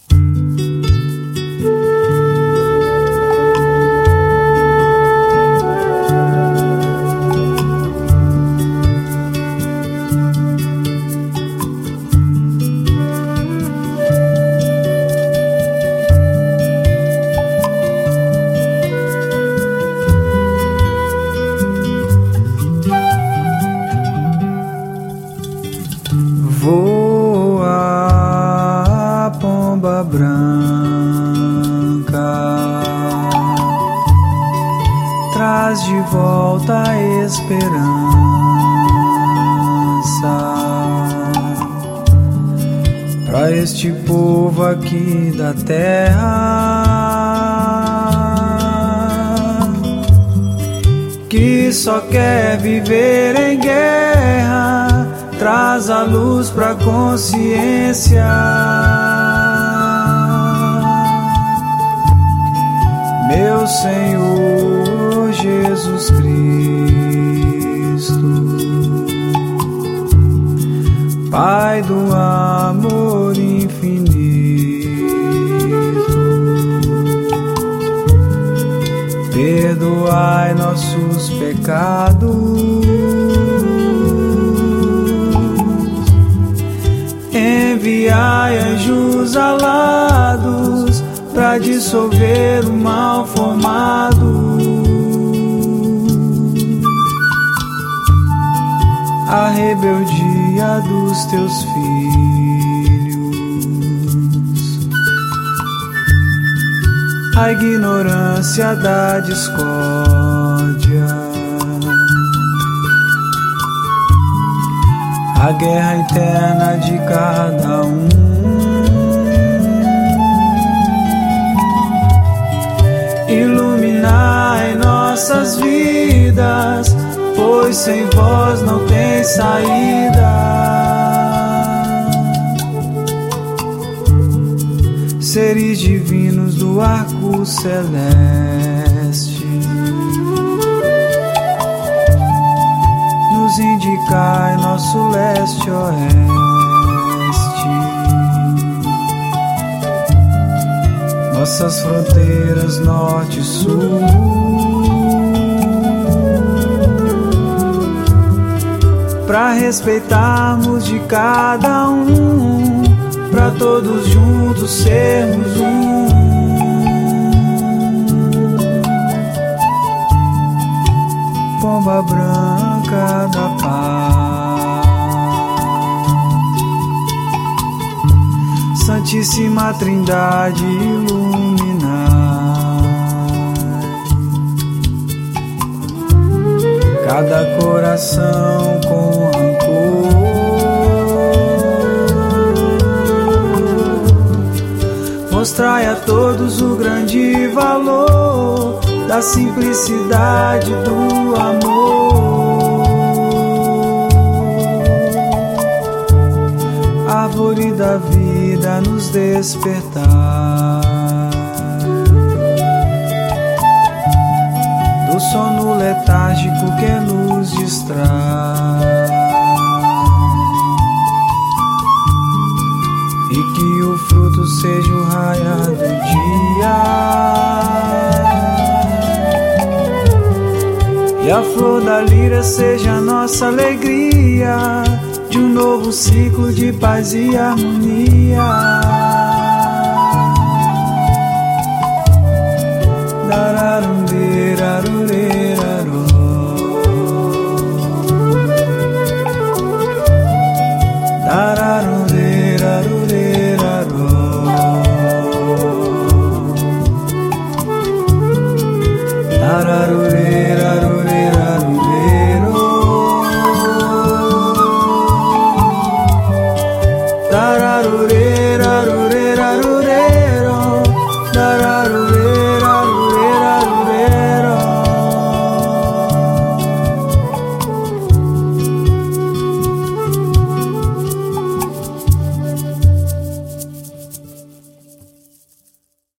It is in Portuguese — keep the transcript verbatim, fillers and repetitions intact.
Voa, pomba branca, traz de volta a esperança pra este povo aqui da terra que só quer viver em guerra. Traz a luz pra consciência, meu Senhor Jesus Cristo, Pai do amor infinito, perdoai nossos pecados, enviai anjos alados pra dissolver o mal formado, a rebeldia dos teus filhos, a ignorância da discórdia, a guerra eterna de cada um. Iluminai nossas vidas, pois sem vós não tem saída. Seres divinos do arco celeste, nos indicai nosso leste-oeste, nossas fronteiras norte e sul, pra respeitarmos de cada um, pra todos juntos sermos um. Pomba branca da paz, Santíssima Trindade iluminar cada coração com rancor, mostrai a todos o grande valor da simplicidade do amor, árvore da vida nos despertar do sono letárgico que nos distrai, e que o fruto seja o raiar do dia e a flor da lira seja a nossa alegria de um novo ciclo de paz e harmonia.